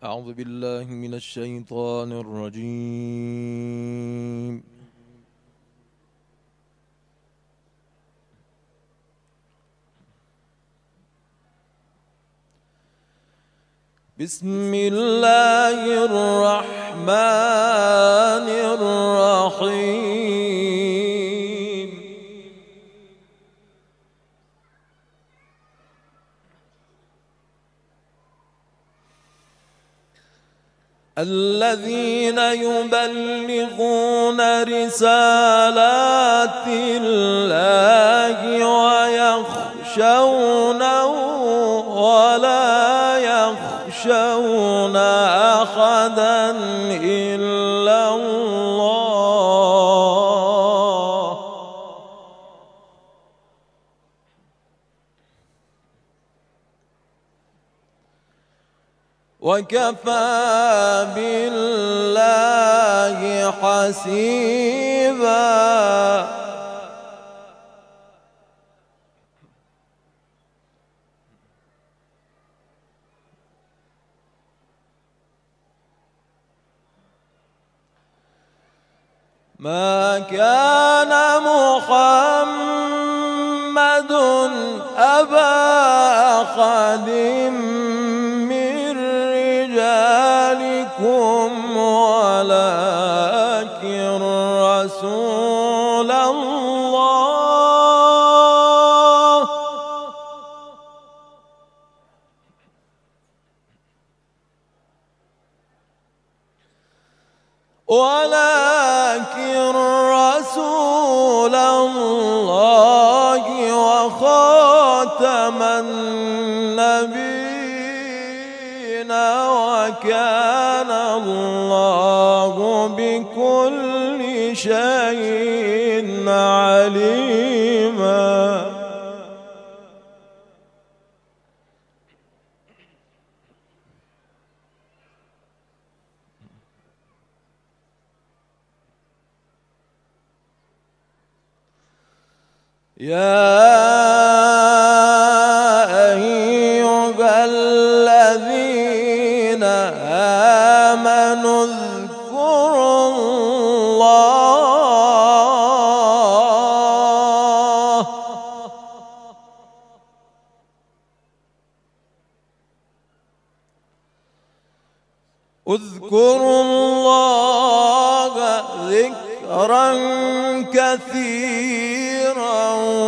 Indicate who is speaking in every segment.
Speaker 1: أعوذ بالله من الشيطان الرجيم. بسم الله الرحمن الرحيم. الذين يبلغون رسالات الله ويخشونه ولا يخشون أحدا إلا الله وكفى بالله حسيبا. ما كان محمد أبا أحد من رجالكم ولكن رسول الله وخاتم النبيين وكان الله بكل شيء عليما. يا أيها الذين آمنوا اذكروا الله ذكرا كثيرا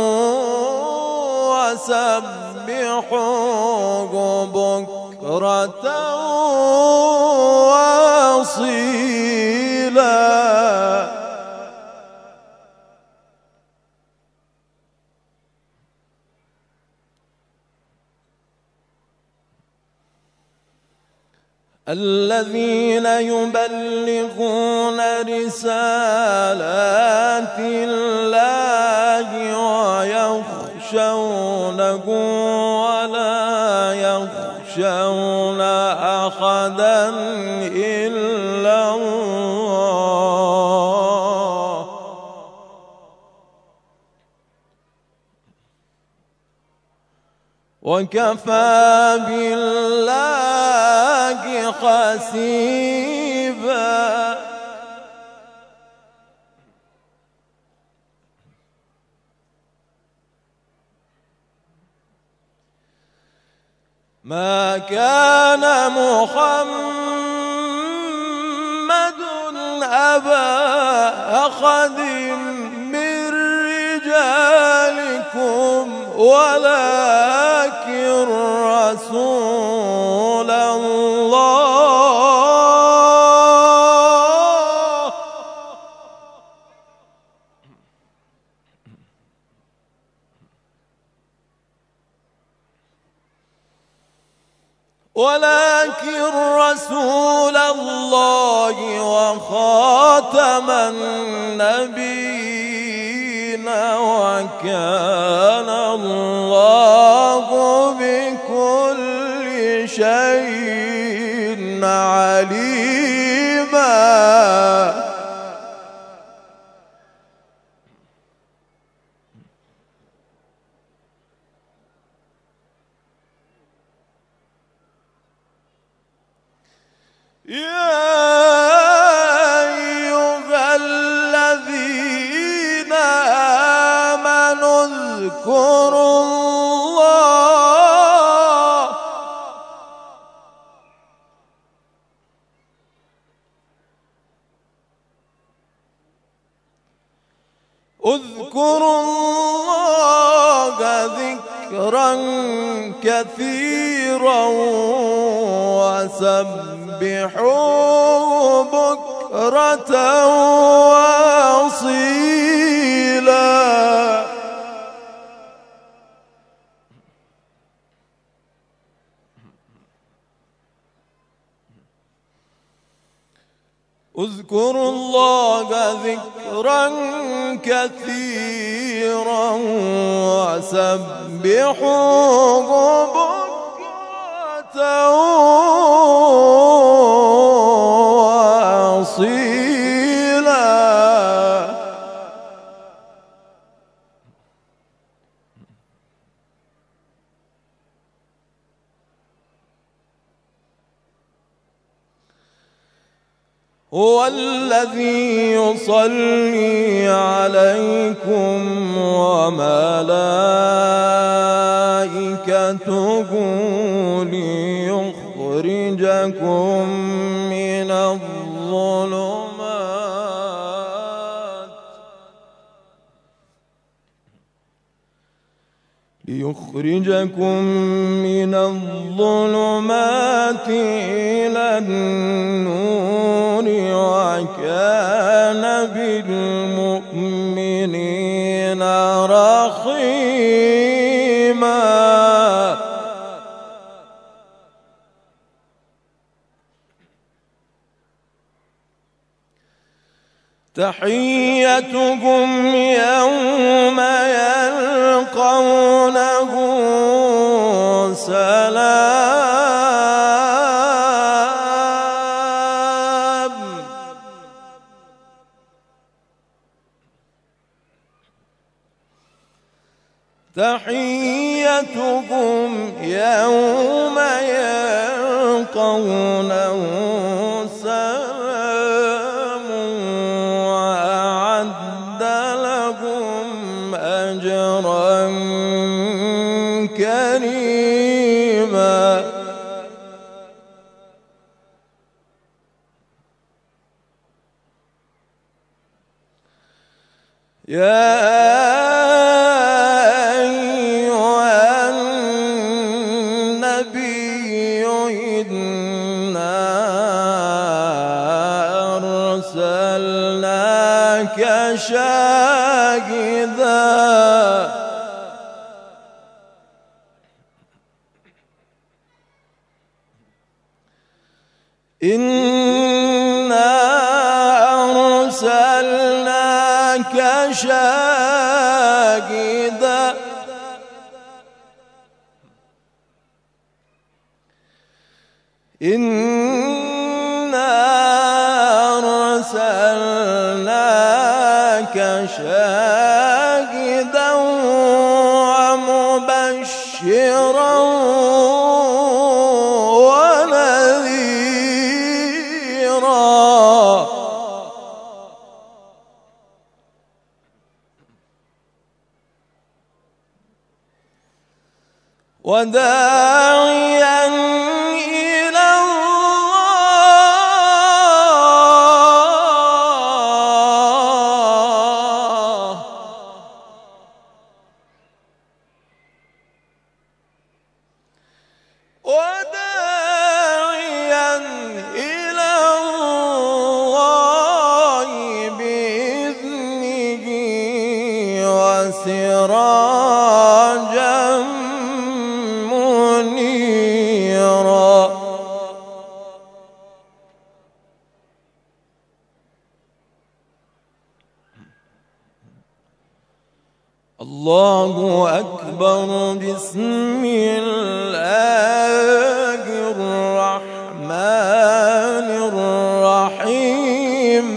Speaker 1: وسبحوه بكرة وأصيلا. الذين يبلغون رسالات الله ويخشونه ولا يخشون أحدا إلا الله وكفى بالله حسيبا. ما كان محمد أبا أحد من رجالكم ولكن رسول الله وخاتم النبيين وكان الله بكل شيء عليما. يا أيها الذين آمنوا اذكروا الله ذكرا كثيرا وسبحوه بكرة وأصيلا. اذكروا الله ذكرا كثيرا وسبحوه بكرة وأصيلا. هو الذي يصلي عليكم وملائكته ليخرجكم من الظلمات إلى النور وكان بالمؤمنين رحيما. تحيتهم يوم يلقونه سلام. تحيتهم يوم يلقونه سلام وأعد لهم أجرا كريما. يا أيها النبي إنا أرسلناك شاهدا إنا أرسلناك شاهدا إنا أرسلناك شاهدا ومبشرا وداعيا إلى الله وداعيا إلى الله بإذنه وسراجا الله أكبر. بسم الله الرحمن الرحيم.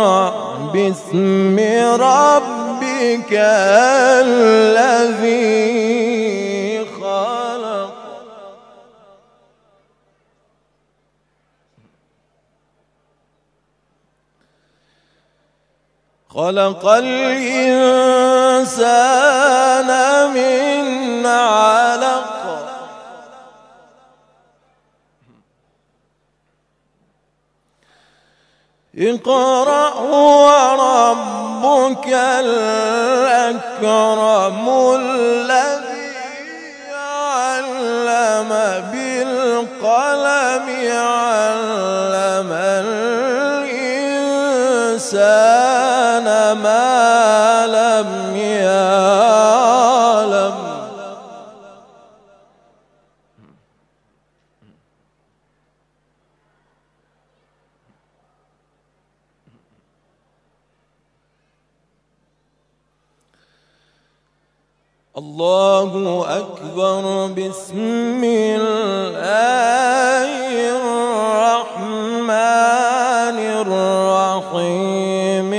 Speaker 1: اقرأ باسم ربك الذي خلق الإنسان من علق اقرأ وربك الأكرم الذي علم بالقلم علم الإنسان ما لم يعلم الله أكبر بسم الله الرحمن الرحيم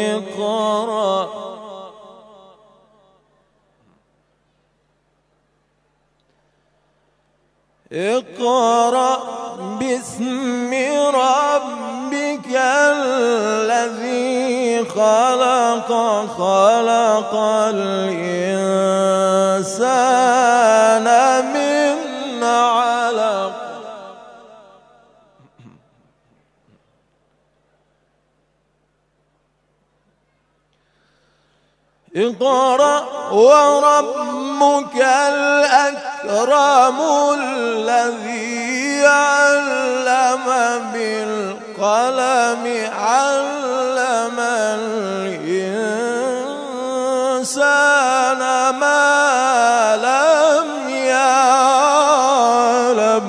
Speaker 1: اقرأ باسم ربك الذي خلق خلق الإنسان من علق اقرأ وربك الأكرم الذي علم بالقلم علم الإنسان ما لم يعلم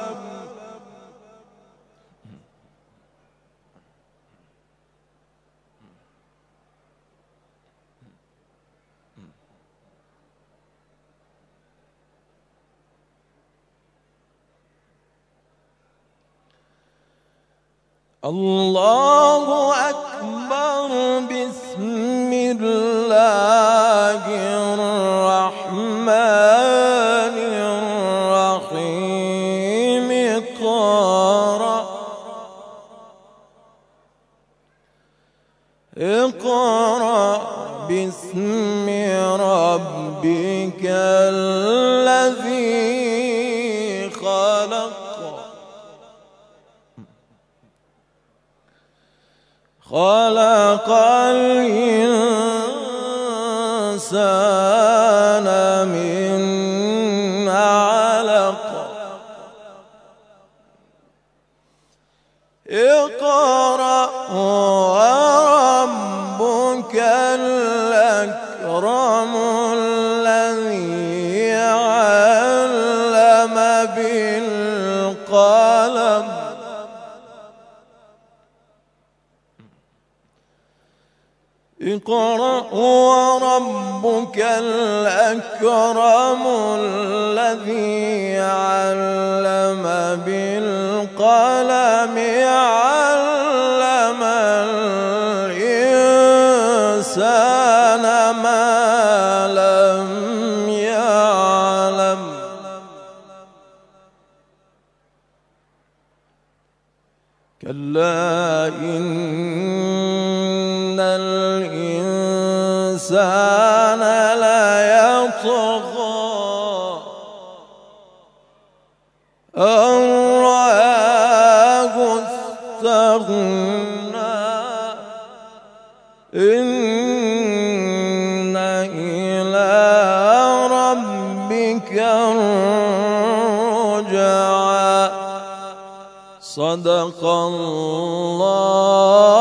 Speaker 1: الله أكبر بسم الله الرحمن الرحيم اقرأ باسم ربك الذي خلق خلق الإنسان من علق اقرأ وربك الأكرم الذي علم بالقلم اقرأ وربك الأكرم الذي علم بالقلم علم الإنسان ما لم يعلم كلا إن الإنسان ليطغى أن رآه استغنى إن إلى ربك الرجعى صدق الله